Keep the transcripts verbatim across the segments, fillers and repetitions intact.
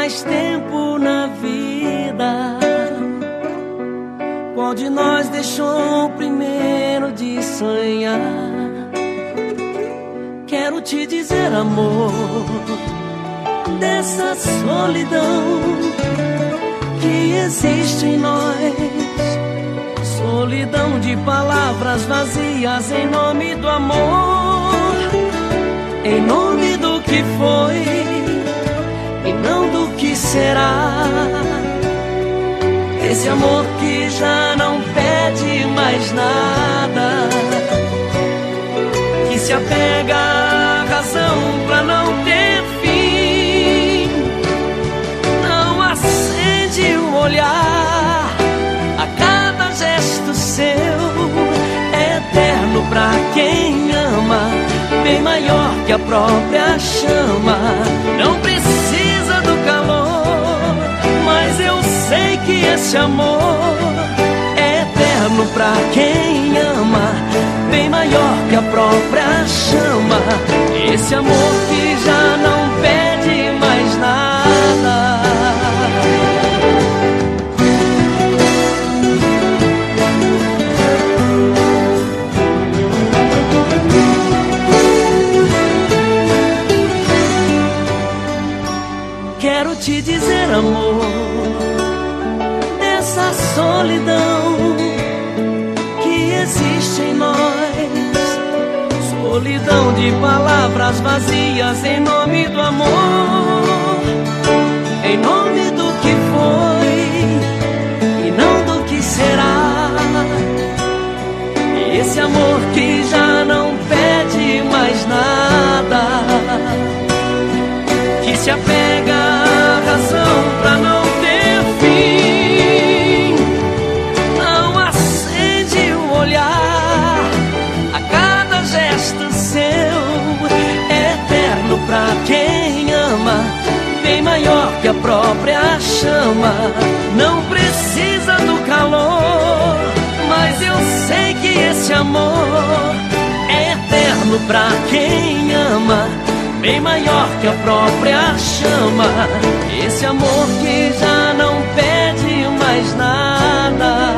mais tempo na vida, qual de nós deixou primeiro de sonhar? Quero te dizer, amor, dessa solidão que existe em nós, solidão de palavras vazias em nome do amor, em nome do que foi e não do que será. Esse amor que já não pede mais nada, que se apega à razão pra não ter fim, não acende um olhar a cada gesto seu, é eterno pra quem ama, bem maior que a própria chama. Não precisa do calor, mas eu sei que esse amor é eterno pra quem ama, bem maior que a própria chama. Esse amor que já não pede mais nada. Quero te dizer, amor, dessa solidão que existe em nós, solidão de palavras vazias em nome do amor, em nome do que foi e não do que será. Esse amor que já não pede mais nada, que se apega à razão pra não ter fim, não acende um olhar a cada gesto seu, é eterno pra quem ama, bem maior que a própria chama. Não precisa do calor, mas eu sei que esse amor é eterno pra quem ama, bem maior que a própria chama. Esse amor que já não pede mais nada,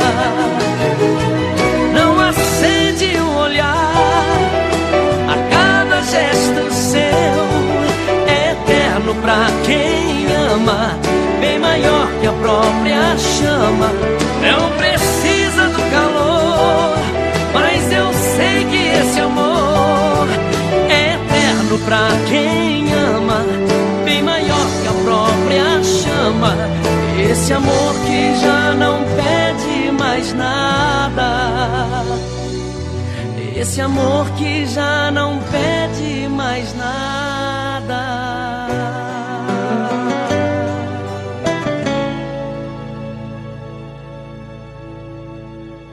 não acende um olhar a cada gesto seu, é eterno pra quem ama, bem maior que a própria chama. Não precisa do calor, mas eu sei que esse amor é eterno pra quem ama, bem maior que a própria chama. Esse amor que já não pede mais nada, esse amor que já não pede mais nada.